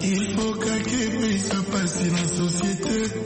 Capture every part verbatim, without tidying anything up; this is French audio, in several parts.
Il faut que ça passe dans la société.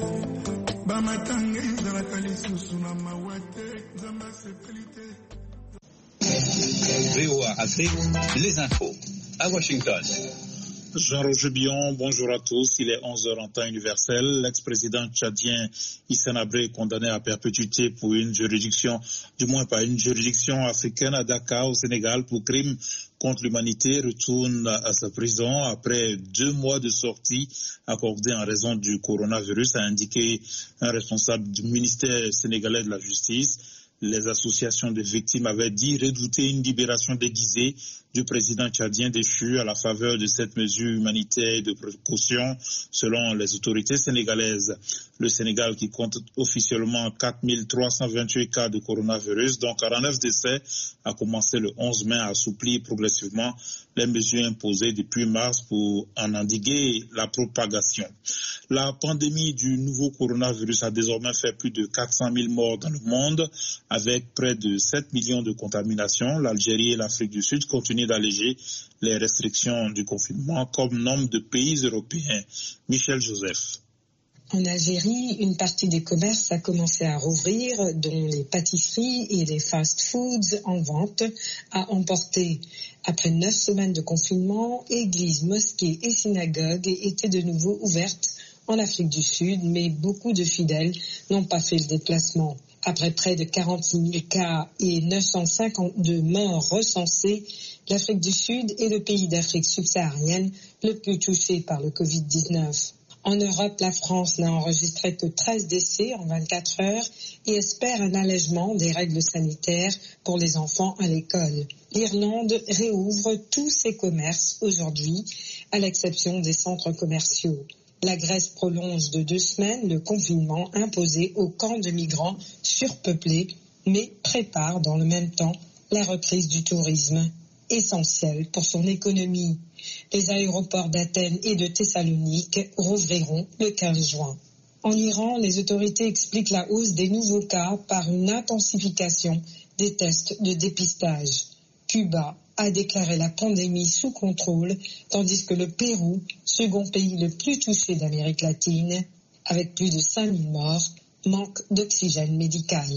V O A Afrique, les infos. À Washington. Jean-Roger Bion, bonjour à tous. Il est onze heures en temps universel. L'ex-président tchadien Hissène Habré est condamné à perpétuité pour une juridiction, du moins pas une juridiction africaine à Dakar, au Sénégal, pour crime contre l'humanité. Retourne à sa prison après deux mois de sortie accordée en raison du coronavirus, a indiqué un responsable du ministère sénégalais de la Justice. Les associations de victimes avaient dit redouter une libération déguisée du président tchadien déchu à la faveur de cette mesure humanitaire et de précaution selon les autorités sénégalaises. Le Sénégal, qui compte officiellement quatre mille trois cent vingt-huit cas de coronavirus, dont quarante-neuf décès, a commencé le onze mai à assouplir progressivement les mesures imposées depuis mars pour en endiguer la propagation. La pandémie du nouveau coronavirus a désormais fait plus de quatre cent mille morts dans le monde, avec près de sept millions de contaminations. L'Algérie et l'Afrique du Sud continuent d'alléger les restrictions du confinement comme nombre de pays européens. Michel Joseph. En Algérie, une partie des commerces a commencé à rouvrir, dont les pâtisseries et les fast-foods en vente à emporter. Après neuf semaines de confinement, églises, mosquées et synagogues étaient de nouveau ouvertes en Afrique du Sud, mais beaucoup de fidèles n'ont pas fait le déplacement. Après près de quarante-six mille cas et neuf cent cinquante-deux morts recensés, l'Afrique du Sud est le pays d'Afrique subsaharienne le plus touché par le covid dix-neuf. En Europe, la France n'a enregistré que treize décès en vingt-quatre heures et espère un allègement des règles sanitaires pour les enfants à l'école. L'Irlande réouvre tous ses commerces aujourd'hui, à l'exception des centres commerciaux. La Grèce prolonge de deux semaines le confinement imposé aux camps de migrants surpeuplés, mais prépare dans le même temps la reprise du tourisme, essentiel pour son économie. Les aéroports d'Athènes et de Thessalonique rouvriront le quinze juin. En Iran, les autorités expliquent la hausse des nouveaux cas par une intensification des tests de dépistage. Cuba a déclaré la pandémie sous contrôle, tandis que le Pérou, second pays le plus touché d'Amérique latine, avec plus de cinq mille morts, manque d'oxygène médical.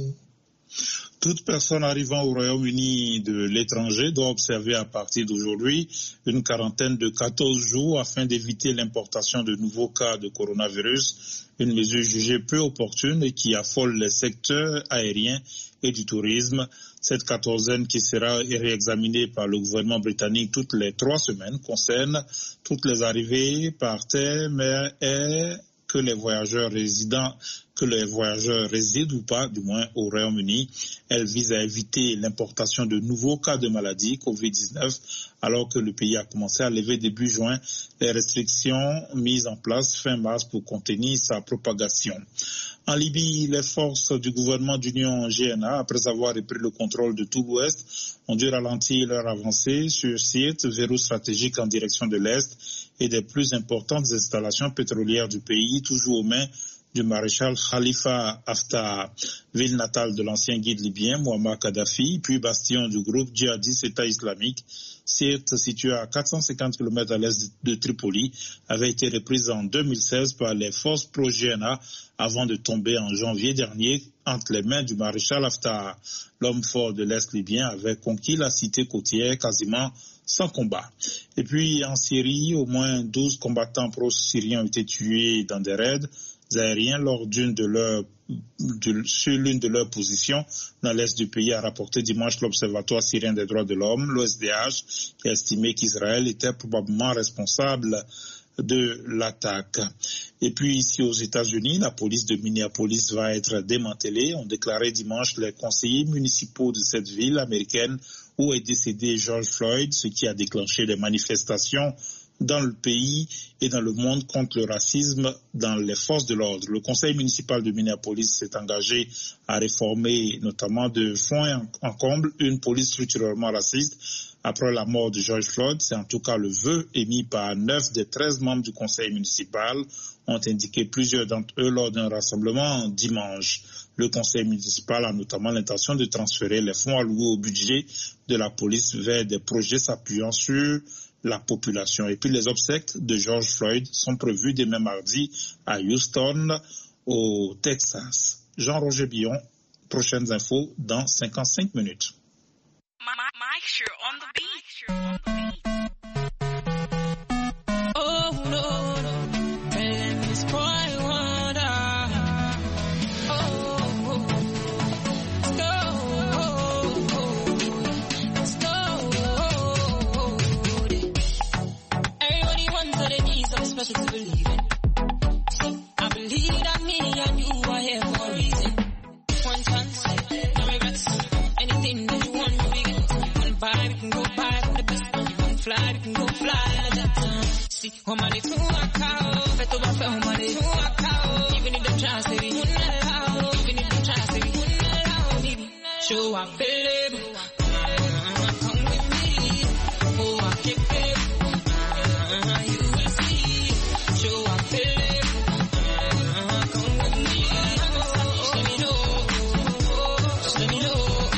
Toute personne arrivant au Royaume-Uni de l'étranger doit observer à partir d'aujourd'hui une quarantaine de quatorze jours afin d'éviter l'importation de nouveaux cas de coronavirus, une mesure jugée peu opportune et qui affole les secteurs aériens et du tourisme. Cette quatorzaine, qui sera réexaminée par le gouvernement britannique toutes les trois semaines, concerne toutes les arrivées par terre, mer, air, que les voyageurs résidents, que les voyageurs résident ou pas, du moins au Royaume-Uni. Elle vise à éviter l'importation de nouveaux cas de maladie covid dix-neuf, alors que le pays a commencé à lever début juin les restrictions mises en place fin mars pour contenir sa propagation. En Libye, les forces du gouvernement d'Union G N A, après avoir repris le contrôle de tout l'Ouest, ont dû ralentir leur avancée sur Sirte, verrou stratégique en direction de l'Est, et des plus importantes installations pétrolières du pays, toujours aux mains du maréchal Khalifa Haftar, ville natale de l'ancien guide libyen Muammar Kadhafi, puis bastion du groupe djihadiste État islamique. Sirte, située à quatre cent cinquante kilomètres à l'est de Tripoli, avait été reprise en deux mille seize par les forces pro-G N A avant de tomber en janvier dernier entre les mains du maréchal Haftar. L'homme fort de l'Est libyen avait conquis la cité côtière quasiment sans combat. Et puis en Syrie, au moins douze combattants pro-syriens ont été tués dans des raids aériens lors d'une de leurs de, sur l'une de leurs positions dans l'est du pays, a rapporté dimanche l'Observatoire syrien des droits de l'homme, l'O S D H, qui a estimé qu'Israël était probablement responsable de l'attaque. Et puis ici aux États-Unis, la police de Minneapolis va être démantelée, ont déclaré dimanche les conseillers municipaux de cette ville américaine où est décédé George Floyd, ce qui a déclenché des manifestations dans le pays et dans le monde contre le racisme dans les forces de l'ordre. Le conseil municipal de Minneapolis s'est engagé à réformer notamment de fond en comble une police structurellement raciste après la mort de George Floyd. C'est en tout cas le vœu émis par neuf des treize membres du conseil municipal, ont indiqué plusieurs d'entre eux lors d'un rassemblement dimanche. Le conseil municipal a notamment l'intention de transférer les fonds alloués au budget de la police vers des projets s'appuyant sur la population. Et puis les obsèques de George Floyd sont prévues demain mardi à Houston, au Texas. Jean-Roger Billon, prochaines infos dans cinquante-cinq minutes. Mike, sure on the beat. Sure on the beat. Oh no, no, and this boy wonder. Oh, oh, let's go, let's go. Everybody wants what they need, something special to believe in. See, I believe that me and you are here for a reason. One chance, no regrets. Anything that you want, we get. Buy, we can go buy from the best. You can fly, we can go fly at that time. See, home money to a cow, better buy for home money to a cow. Even if them try to say we wouldn't allow, even if them try to say we wouldn't allow, baby. Show I feel it, come with me. Oh, I keep it, you will see. Show I feel it, come with me. Just let me know, just let me know.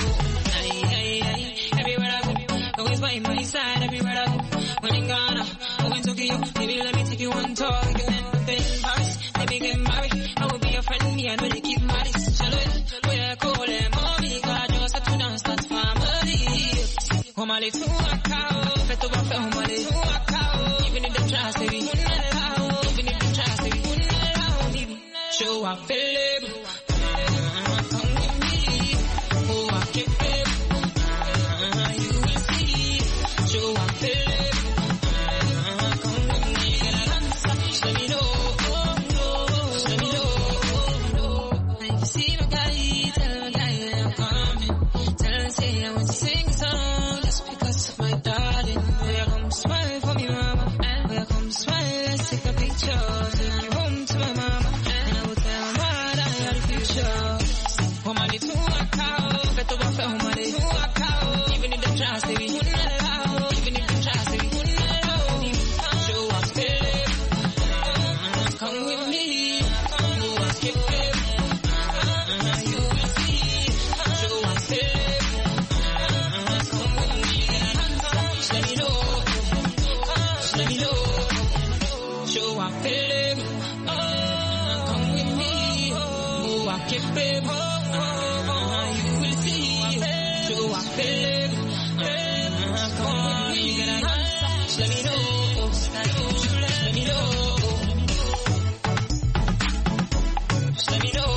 By my side, everywhere I go. When in Ghana, or in Tokyo, maybe let me take you on tour. We can end up in Paris, maybe get married. I will be your friend, me, I know they keep married. Charlotte, we're cool, and mommy, God, you're such a dance, that's family. Homale to a cow, better buy for homale to a cow. Even if them try to say we wouldn't allow, even if them try to say we wouldn't allow, baby. Show I feel it, come with me. Oh, I keep it. Show I feel it, come with me, get a dance, just let me know, just let me know. And if you see my guy, tell my guy I'm coming. Tell him say I want to sing a song just because of my darling. Where come smile for me, mama, and where come smile, let's take a picture. Take you home to my mama, and I will tell my mother I had a future. Home money to a cow, better buy for home money to a cow. Even if them try to say we wouldn't allow. Come with me, oh, I skip it, you will see, show I feel it, come with me, just let me know, just let me know, show I feel it, come with me, oh, I keep it, you will see, show I feel it, come with me, just let me know, just let me know. Let me know.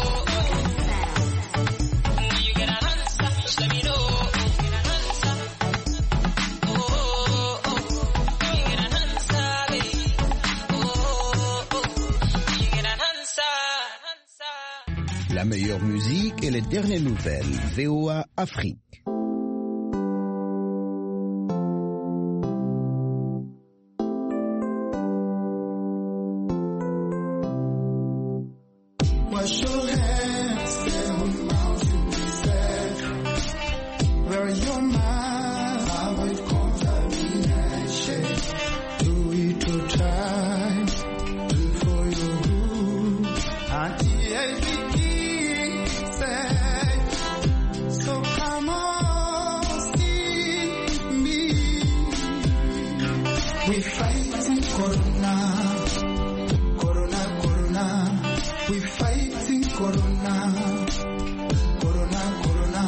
When you get an answer, just let me know. Oh, oh, oh. When you get an answer, baby. Oh, oh, oh. When you get an answer. La meilleure musique et les dernières nouvelles. V O A Afrique. Wash your hands, tell me how to be safe. Where your mind, avoid contamination. Do it to time, do for your good. Anti-H say, so come on, see me. We fighting Corona, Corona, Corona. We fighting Corona, Corona, Corona.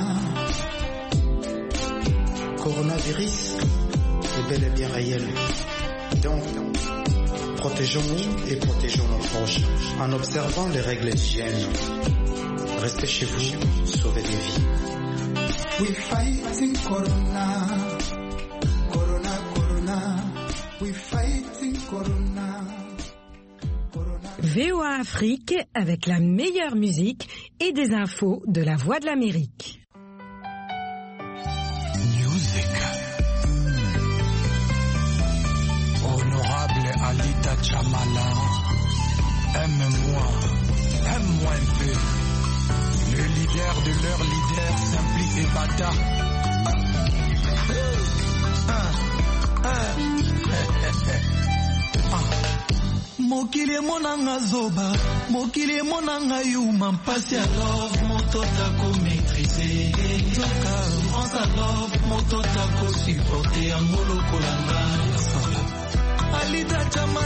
Coronavirus est bel et bien réel. Donc, protégeons-nous et protégeons nos proches en observant les règles d'hygiène. Restez chez vous, sauvez des vies. We fighting Corona, Corona, Corona. We fighting Corona. V O A Afrique avec la meilleure musique et des infos de la Voix de l'Amérique. Music. Honorable Alida Chamala, aime-moi, aime-moi un peu. Le leader de leur leader, Simply Ebata. Mokili monanga zoba, mokili monanga yuma mpasi ya love, moto tako maîtriser. nzoka France love moto tako supporter yango lokola ngai Alida chama